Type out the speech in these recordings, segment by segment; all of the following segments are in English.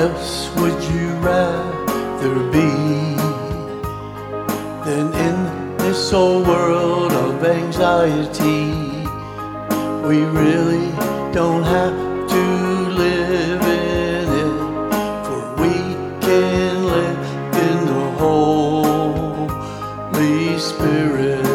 else would you rather be than in this old world of anxiety? We really don't have to live in it, for we can live in the Holy Spirit.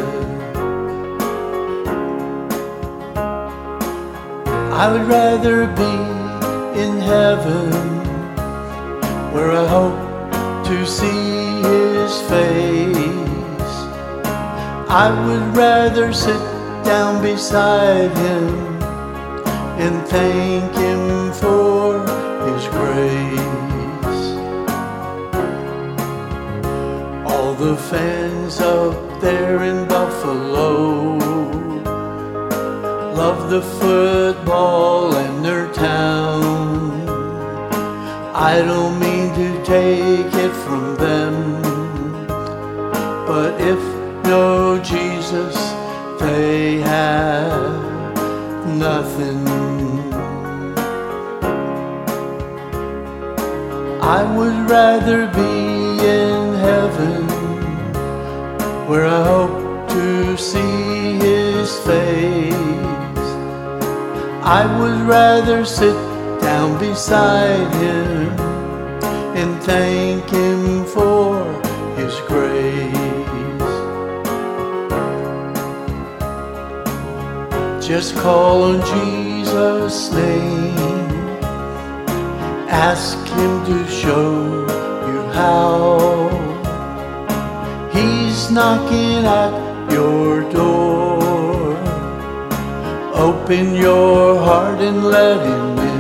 I would rather be in heaven, where I hope to see His face. I would rather sit down beside Him and thank Him for His grace. All the fans up there in Buffalo love the football in their town. I don't mean to take it from them, but if no Jesus, they have nothing. I would rather be in heaven, where I hope to see His face. I would rather sit down beside Him and thank Him for His grace. Just call on Jesus' name, ask Him to show you how. He's knocking at your door. Open your heart and let Him in.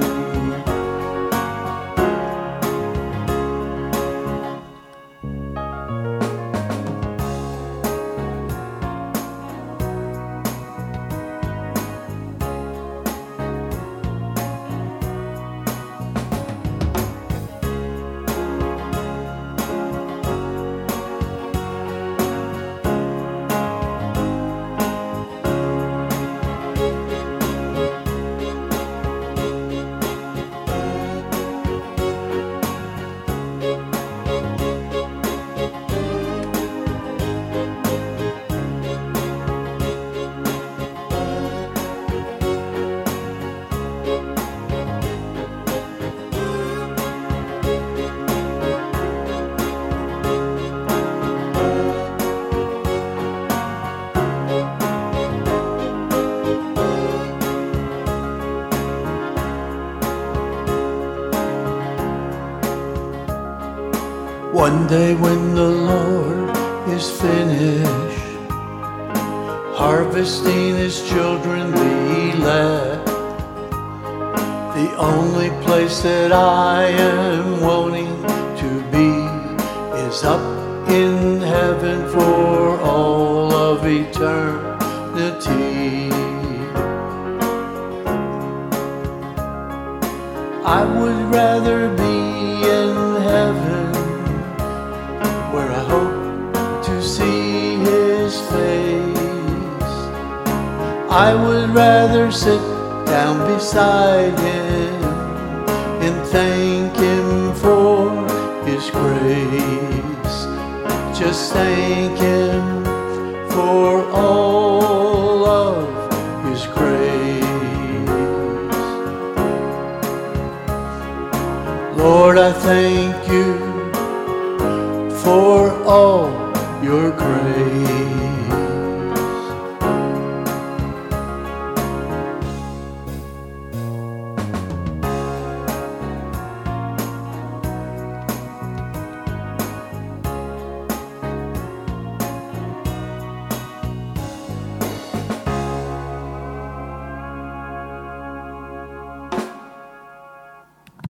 One day when the Lord is finished harvesting His children, the elect, the only place that I am wanting to be is up in heaven for all of eternity. I would rather be in heaven, where I hope to see His face. I would rather sit down beside Him and thank Him for His grace. Just thank Him for all of His grace. Lord, I thank You for all Your grace.